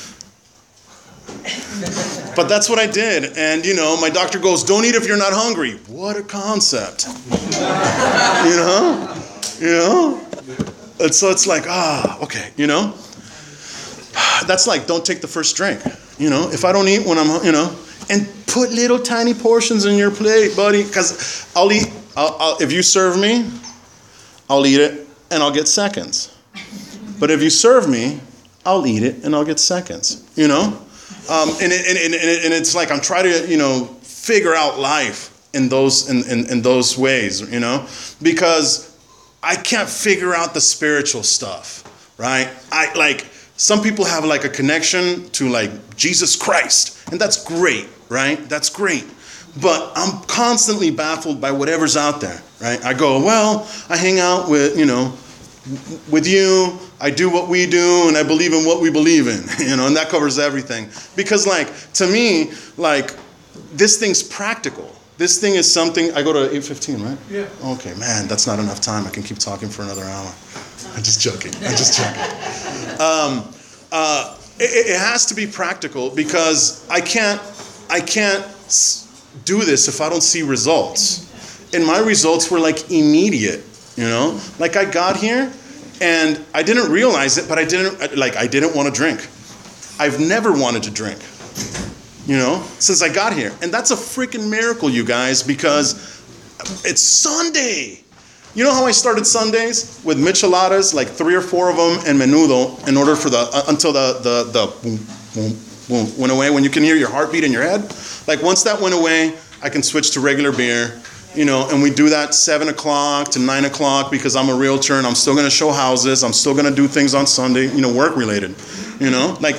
But that's what I did. And, you know, my doctor goes, don't eat if you're not hungry. What a concept. You know? You know? And so it's like, ah, okay, you know? That's like, don't take the first drink. You know, if I don't eat when I'm, you know, and put little tiny portions in your plate, buddy. Because I'll eat, I'll, I'll, if you serve me, I'll eat it and I'll get seconds. But if you serve me, I'll eat it and I'll get seconds, you know? Um, and, it, and, and, and it's like I'm trying to, you know, figure out life in those, in, in, in those ways, you know? Because I can't figure out the spiritual stuff, right? I like, some people have like a connection to like Jesus Christ. And that's great, right? That's great. But I'm constantly baffled by whatever's out there, right? I go, well, I hang out with, you know, with you. I do what we do and I believe in what we believe in, you know, and that covers everything. Because like, to me, like, this thing's practical. This thing is something, I go to eight fifteen, right? Yeah. Okay, man, that's not enough time. I can keep talking for another hour. I'm just joking. I'm just joking. Um, uh, It, it has to be practical because I can't, I can't do this if I don't see results. And my results were like immediate, you know? Like I got here and I didn't realize it, but I didn't, like I didn't want to drink. I've never wanted to drink, you know, since I got here. And that's a freaking miracle, you guys, because it's Sunday. You know how I started Sundays? With micheladas, like three or four of them, and menudo, in order for the, uh, until the, the, the boom, boom, boom, went away, when you can hear your heartbeat in your head. Like once that went away, I can switch to regular beer, you know, and we do that seven o'clock to nine o'clock because I'm a realtor and I'm still going to show houses. I'm still going to do things on Sunday, you know, work related, you know, like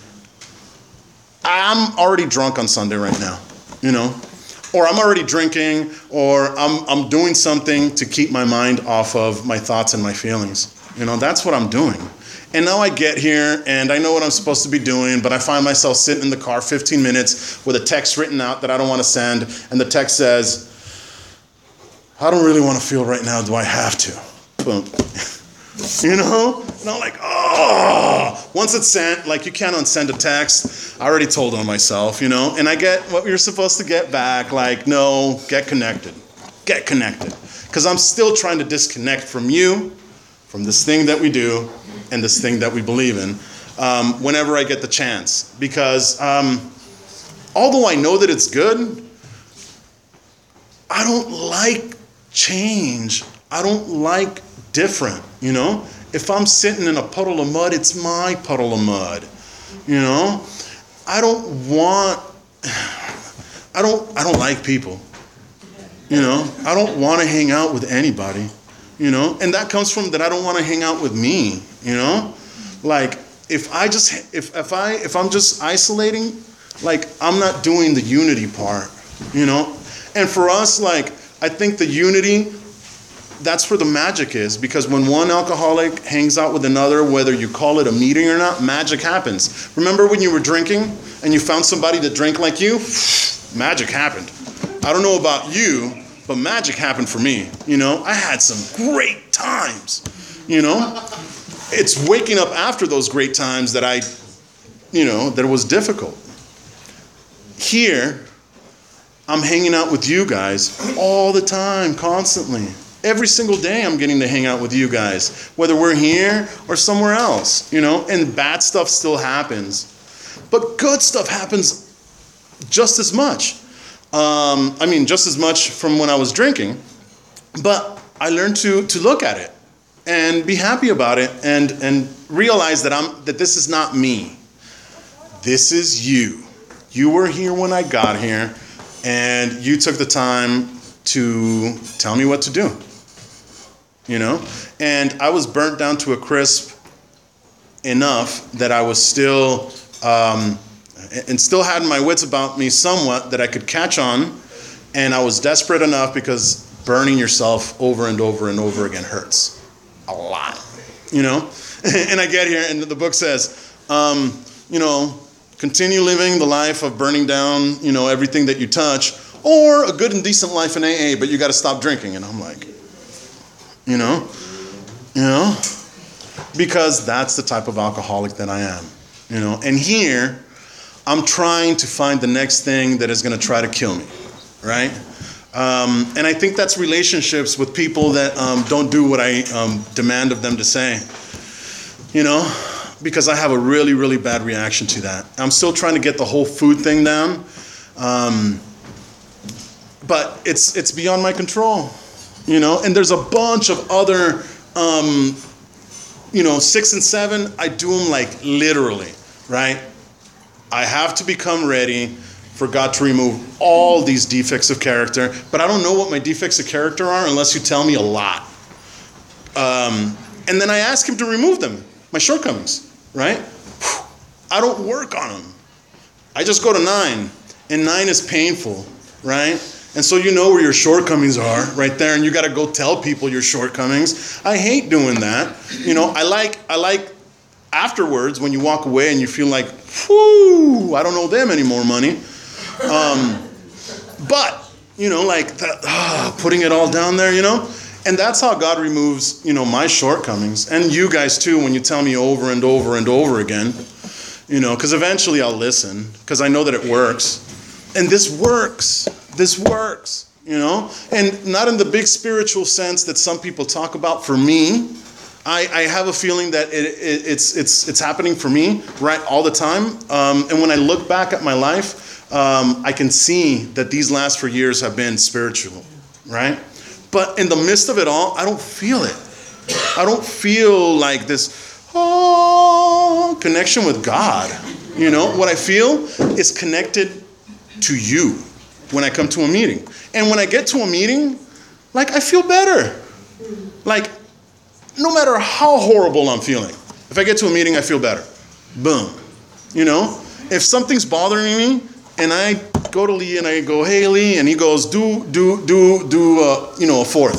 I'm already drunk on Sunday right now, you know. Or I'm already drinking, or I'm I'm doing something to keep my mind off of my thoughts and my feelings. You know, that's what I'm doing. And now I get here, and I know what I'm supposed to be doing, but I find myself sitting in the car fifteen minutes with a text written out that I don't want to send, and the text says, I don't really want to feel right now, do I have to? Boom. You know? And I'm like, oh, once it's sent, like you can't unsend a text. I already told on myself, you know? And I get what you're supposed to get back, like, no, get connected. Get connected. Because I'm still trying to disconnect from you, from this thing that we do, and this thing that we believe in, um, whenever I get the chance. Because um, although I know that it's good, I don't like change. I don't like different, you know? If I'm sitting in a puddle of mud, it's my puddle of mud, you know? I don't want, I don't, I don't like people, you know? I don't want to hang out with anybody, you know? And that comes from that I don't want to hang out with me, you know? Like, if I just, if, if I, if I'm just isolating, like, I'm not doing the unity part, you know? And for us, like, I think the unity, that's where the magic is, because when one alcoholic hangs out with another, whether you call it a meeting or not, magic happens. Remember when you were drinking and you found somebody that drank like you? Magic happened. I don't know about you, but magic happened for me. You know, I had some great times, you know? It's waking up after those great times that I, you know, that it was difficult. here, I'm hanging out with you guys all the time, constantly. Every single day I'm getting to hang out with you guys, whether we're here or somewhere else, you know, and bad stuff still happens. But good stuff happens just as much. Um, I mean, just as much from when I was drinking. But I learned to to look at it and be happy about it and, and realize that I'm that this is not me. This is you. You were here when I got here, and you took the time to tell me what to do. You know? And I was burnt down to a crisp enough that I was still, um, and still had my wits about me somewhat that I could catch on. And I was desperate enough because burning yourself over and over and over again hurts a lot. You know? And I get here and the book says, um, you know, continue living the life of burning down, you know, everything that you touch, or a good and decent life in A A, but you got to stop drinking. And I'm like, you know, you know, because that's the type of alcoholic that I am, you know. And here, I'm trying to find the next thing that is going to try to kill me, right? Um, and I think that's relationships with people that um, don't do what I um, demand of them to say, you know, because I have a really, really bad reaction to that. I'm still trying to get the whole food thing down, um, but it's it's beyond my control. You know, and there's a bunch of other, um, you know, six and seven, I do them like literally, right? I have to become ready for God to remove all these defects of character, but I don't know what my defects of character are unless you tell me a lot. Um, and then I ask him to remove them, my shortcomings, right? I don't work on them. I just go to nine, and nine is painful, right? And so you know where your shortcomings are right there, and you got to go tell people your shortcomings. I hate doing that. You know, I like I like afterwards when you walk away and you feel like, whoo, I don't owe them any more money. Um, but, you know, like that, ah, putting it all down there, you know. And that's how God removes, you know, my shortcomings. And you guys too, when you tell me over and over and over again, you know, because eventually I'll listen because I know that it works. And this works. This works, you know, and not in the big spiritual sense that some people talk about. For me, I, I have a feeling that it, it, it's it's it's happening for me right all the time. Um, and when I look back at my life, um, I can see that these last four years have been spiritual, right? But in the midst of it all, I don't feel it. I don't feel like this oh, connection with God. You know, what I feel is connected to you. When I come to a meeting. And when I get to a meeting, like I feel better. Like no matter how horrible I'm feeling, if I get to a meeting, I feel better. Boom. You know, if something's bothering me and I go to Lee and I go, hey Lee, and he goes, do, do, do, do, uh, you know, a fourth.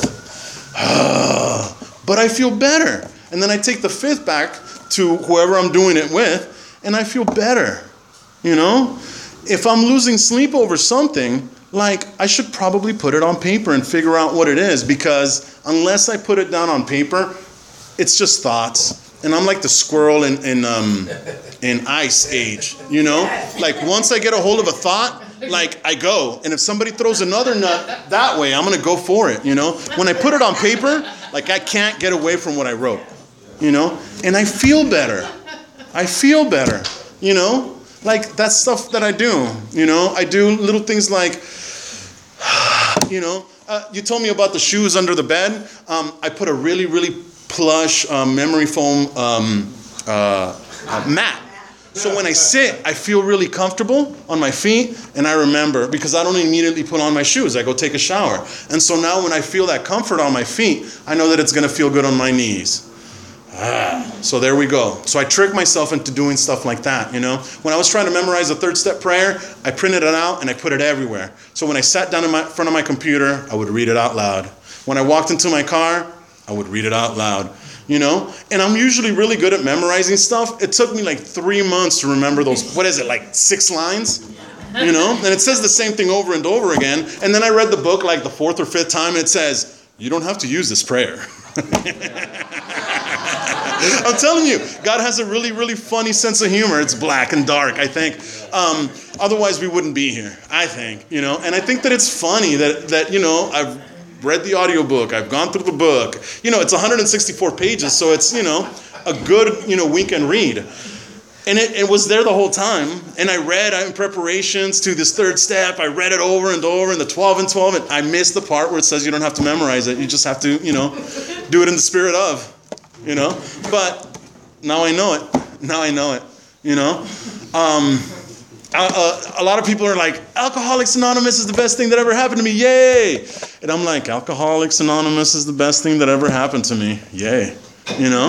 But I feel better. And then I take the fifth back to whoever I'm doing it with and I feel better. You know? If I'm losing sleep over something, like I should probably put it on paper and figure out what it is, because unless I put it down on paper, it's just thoughts. And I'm like the squirrel in in, um, in Ice Age, you know? Like once I get a hold of a thought, like I go. And if somebody throws another nut that way, I'm going to go for it, you know? When I put it on paper, like I can't get away from what I wrote, you know? And I feel better. I feel better, you know? Like, that's stuff that I do, you know? I do little things like, you know, uh, you told me about the shoes under the bed. Um, I put a really, really plush um, memory foam um, uh, uh, mat. So when I sit, I feel really comfortable on my feet, and I remember, because I don't immediately put on my shoes. I go take a shower. And so now when I feel that comfort on my feet, I know that it's going to feel good on my knees. Ah, so there we go. So I trick myself into doing stuff like that, you know. When I was trying to memorize the third step prayer, I printed it out and I put it everywhere. So when I sat down in my front of my computer, I would read it out loud. When I walked into my car, I would read it out loud, you know. And I'm usually really good at memorizing stuff. It took me like three months to remember those, what is it, like six lines? You know, and it says the same thing over and over again. And then I read the book like the fourth or fifth time, and it says, you don't have to use this prayer. I'm telling you, God has a really, really funny sense of humor. It's black and dark, I think. Um, otherwise, we wouldn't be here, I think, you know. And I think that it's funny that, that you know, I've read the audiobook. I've gone through the book. You know, it's one hundred sixty-four pages, so it's, you know, a good, you know, weekend read. And it, it was there the whole time. And I read in preparations to this third step. I read it over and over in the twelve and twelve. And I missed the part where it says you don't have to memorize it. You just have to, you know, do it in the spirit of, you know. But now I know it. Now I know it, you know. Um, uh, a lot of people are like, Alcoholics Anonymous is the best thing that ever happened to me. Yay. And I'm like, Alcoholics Anonymous is the best thing that ever happened to me. Yay. You know.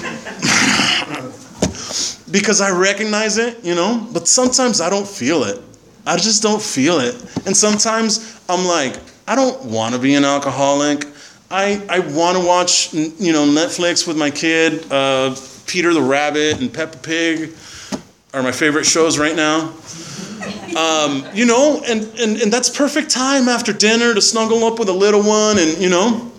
Because I recognize it, you know, but sometimes I don't feel it. I just don't feel it. And sometimes I'm like, I don't want to be an alcoholic. I, I want to watch, you know, Netflix with my kid. Uh, Peter the Rabbit and Peppa Pig are my favorite shows right now. Um, you know, and, and, and that's perfect time after dinner to snuggle up with a little one and, you know.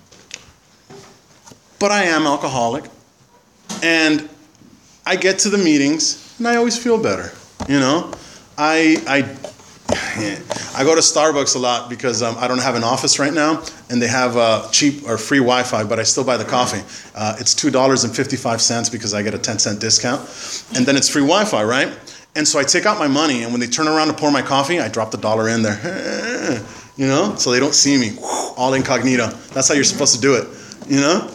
But I am alcoholic. And I get to the meetings and I always feel better, you know. I I I go to Starbucks a lot because um, I don't have an office right now, and they have uh, cheap or free Wi-Fi, but I still buy the coffee. Uh, it's two dollars and fifty-five cents because I get a ten cent discount, and then it's free Wi-Fi, right? And so I take out my money, and when they turn around to pour my coffee, I drop the dollar in there, you know, so they don't see me, all incognito. That's how you're supposed to do it, you know.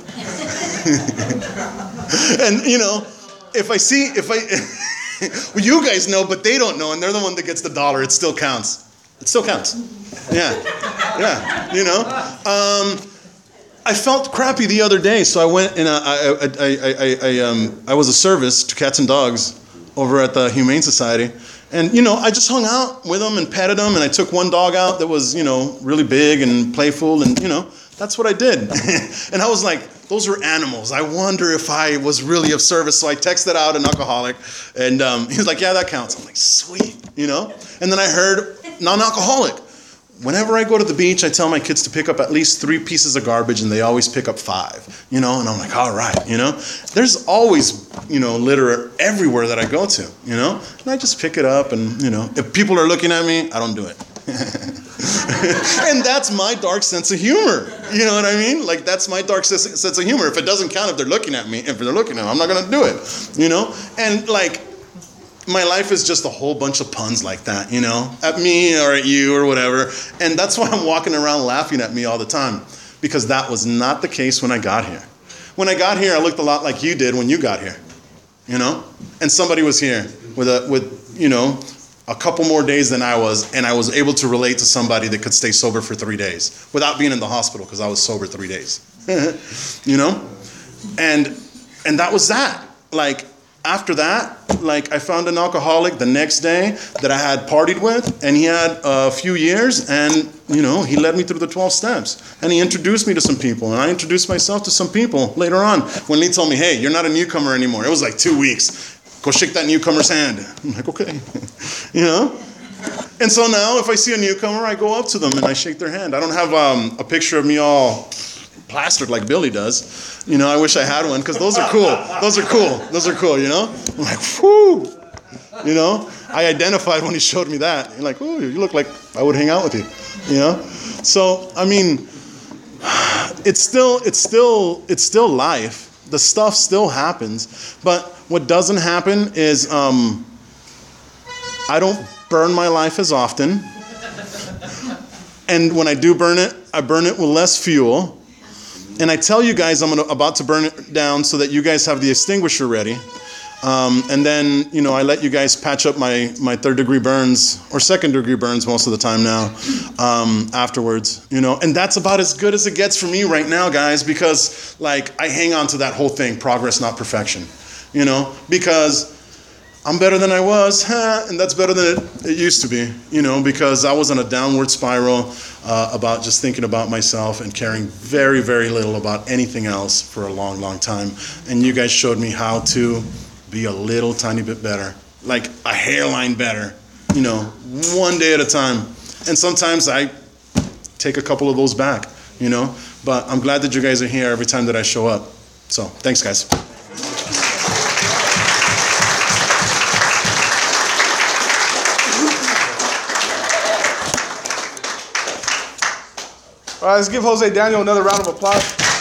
And you know. If I see, if I, well, you guys know, but they don't know, and they're the one that gets the dollar. It still counts. It still counts. Yeah, yeah. You know, um, I felt crappy the other day, so I went and I, I, I, I, I, um, I was a service to cats and dogs over at the Humane Society, and you know, I just hung out with them and petted them, and I took one dog out that was, you know, really big and playful, and you know, that's what I did. And I was like, those are animals. I wonder if I was really of service. So I texted out an alcoholic, and um, he was like, yeah, that counts. I'm like, sweet, you know? And then I heard non-alcoholic. Whenever I go to the beach, I tell my kids to pick up at least three pieces of garbage, and they always pick up five, you know? And I'm like, all right, you know? There's always, you know, litter everywhere that I go to, you know? And I just pick it up, and, you know, if people are looking at me, I don't do it. And that's my dark sense of humor. You know what I mean? Like, that's my dark sense of humor. If it doesn't count, if they're looking at me, if they're looking at me, I'm not going to do it. You know? And, like, my life is just a whole bunch of puns like that, you know? At me or at you or whatever. And that's why I'm walking around laughing at me all the time. Because that was not the case when I got here. When I got here, I looked a lot like you did when you got here. You know? And somebody was here with a, with, you know, a couple more days than I was, and I was able to relate to somebody that could stay sober for three days without being in the hospital because I was sober three days. You know? And and that was that. Like, after that, like, I found an alcoholic the next day that I had partied with, and he had a few years, and, you know, he led me through the twelve steps. And he introduced me to some people, and I introduced myself to some people later on. When Lee told me, hey, you're not a newcomer anymore, it was like two weeks. Go shake that newcomer's hand. I'm like, okay. You know? And so now if I see a newcomer, I go up to them and I shake their hand. I don't have um, a picture of me all plastered like Billy does. You know, I wish I had one because those are cool. Those are cool. Those are cool, you know? I'm like, whoo. You know? I identified when he showed me that. You're like, ooh, you look like I would hang out with you. You know? So, I mean, it's still, it's still, it's still life. The stuff still happens, but what doesn't happen is um, I don't burn my life as often, and when I do burn it, I burn it with less fuel, and I tell you guys I'm gonna, about to burn it down so that you guys have the extinguisher ready, um, and then, you know, I let you guys patch up my, my third degree burns, or second degree burns most of the time now, um, afterwards, you know, and that's about as good as it gets for me right now, guys, because, like, I hang on to that whole thing, progress, not perfection, you know, because I'm better than I was, huh, and that's better than it, it used to be, you know, because I was on a downward spiral uh, about just thinking about myself and caring very, very little about anything else for a long, long time, and you guys showed me how to be a little tiny bit better, like a hairline better, you know, one day at a time. And sometimes I take a couple of those back, you know. But I'm glad that you guys are here every time that I show up. So thanks, guys. All right, let's give Jose Daniel another round of applause.